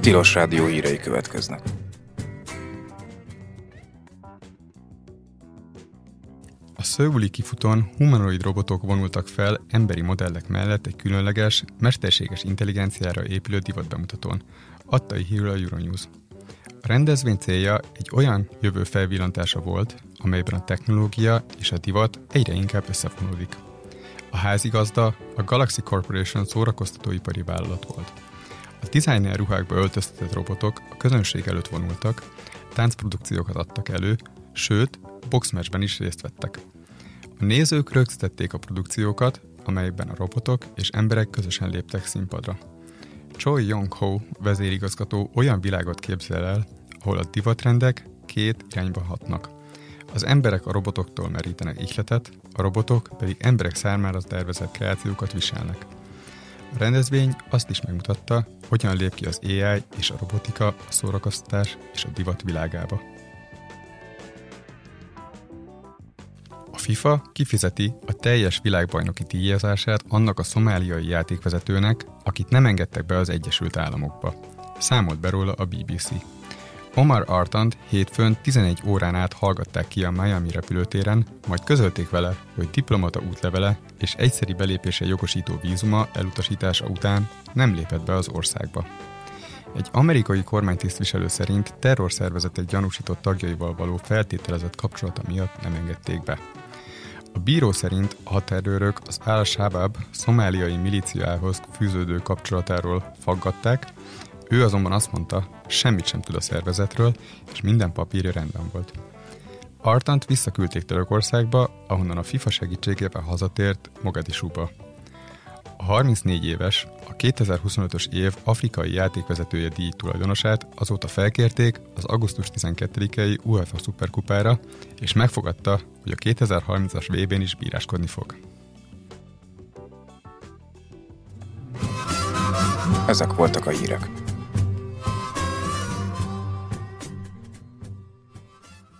Tilos Rádió hírei következnek. A Szöuli kifutón humanoid robotok vonultak fel emberi modellek mellett egy különleges, mesterséges intelligenciára épülő divatbemutatón, adta hírül a Euronews. A rendezvény célja egy olyan jövő felvillantása volt, amelyben a technológia és a divat egyre inkább összefonódik. A házigazda a Galaxy Corporation szórakoztatóipari vállalat volt. A designer ruhákba öltöztetett robotok a közönség előtt vonultak, táncprodukciókat adtak elő, sőt, boxmatchben is részt vettek. A nézők rögzítették a produkciókat, amelyekben a robotok és emberek közösen léptek színpadra. Choi Yong-ho vezérigazgató olyan világot képzel el, ahol a divatrendek két irányba hatnak. Az emberek a robotoktól merítenek ihletet, a robotok pedig emberek számára tervezett kreációkat viselnek. A rendezvény azt is megmutatta, hogyan lép ki az AI és a robotika a szórakoztatás és a divat világába. A FIFA kifizeti a teljes világbajnoki díjazását annak a szomáliai játékvezetőnek, akit nem engedtek be az Egyesült Államokba. Számolt be róla a BBC. Omar Artant hétfőn 11 órán át hallgatták ki a Miami repülőtéren, majd közölték vele, hogy diplomata útlevele és egyszeri belépésre jogosító vízuma elutasítása után nem lépett be az országba. Egy amerikai kormánytisztviselő szerint terrorszervezetek gyanúsított tagjaival való feltételezett kapcsolata miatt nem engedték be. A bíró szerint a határőrök az Al-Shabaab szomáliai milíciához fűződő kapcsolatáról faggatták, ő azonban azt mondta, semmit sem tud a szervezetről, és minden papírja rendben volt. Artant visszaküldték Törökországba, ahonnan a FIFA segítségével hazatért Mogadisúba. A 34 éves, a 2025-ös év afrikai játékvezetője díj tulajdonosát azóta felkérték az augusztus 12-i UEFA szuperkupára, és megfogadta, hogy a 2030-as VB-n is bíráskodni fog. Ezek voltak a hírek.